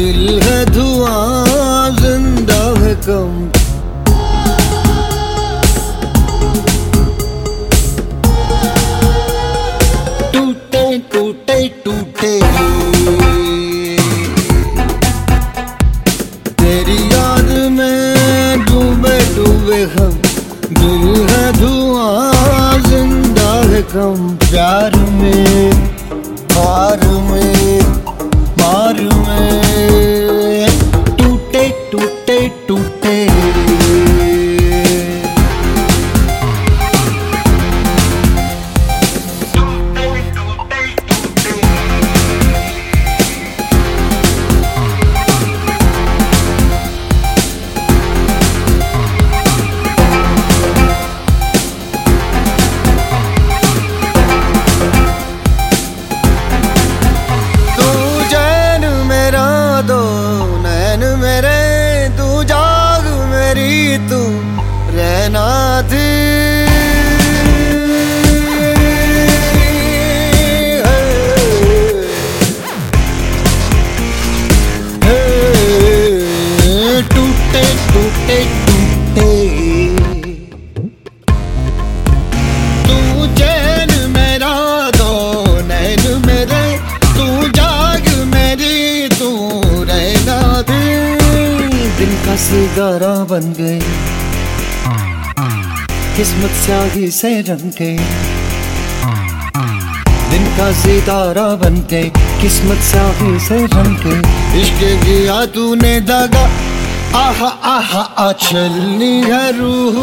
दिल है धुआं जिंदा है कम। टूटे टूटे टूटे तेरी याद में डूबे डूबे हम। दिल है धुआं जिंदा है कम। प्यार में हार में मार में टूटे टूटे टूटे। तू रहना थी टूटे टूटे टूटे। तू चैन मेरा दो नैन मेरे। तू जाग मेरी तू रहना थी। दिन का सितारा बन गए किस्मत स्याही से रंग के। दिन का सितारा बन के किस्मत स्याही से रंग के। इश्क किया तूने दागा आहा आहा आ चलनी है रूह।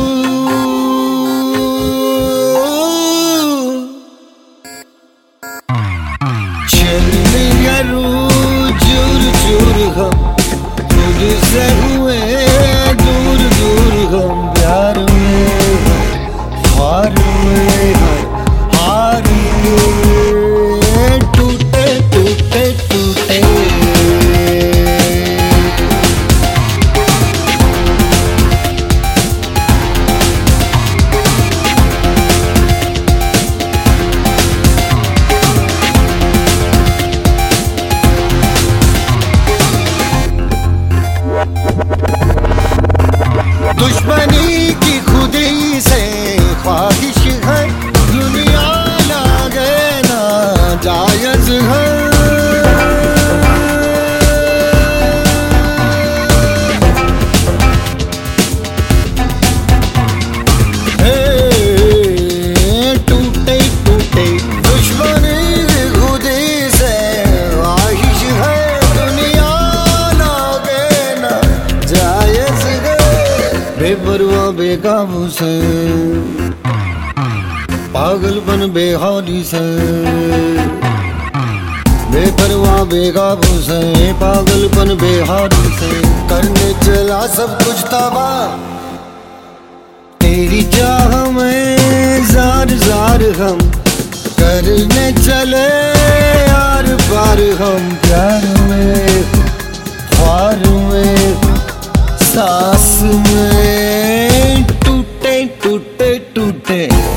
चलनी है रूह चूर चूर हम। खुद से हुए दूर दूर हम। प्यार में हार में हार में टूटे टूटे टूटे। दुश्मनी की खुदी से ख्वाहिश है। दुनिया लागे ना जायज है। टूटे टूटे दुश्मनी की खुदी से ख्वाहिश है। दुनिया लागे ना जायज है। बेपरवाह बेकाबू से पागलपन बेहाली से। बेपरवाह बेकाबू से पागलपन बेहाली से। करने चला सब कुछ तबाह तेरी चाह में जार जार हम। करने चले यार पार हम। प्यार में ख्वार में सांस में टूटे टूटे टूटे।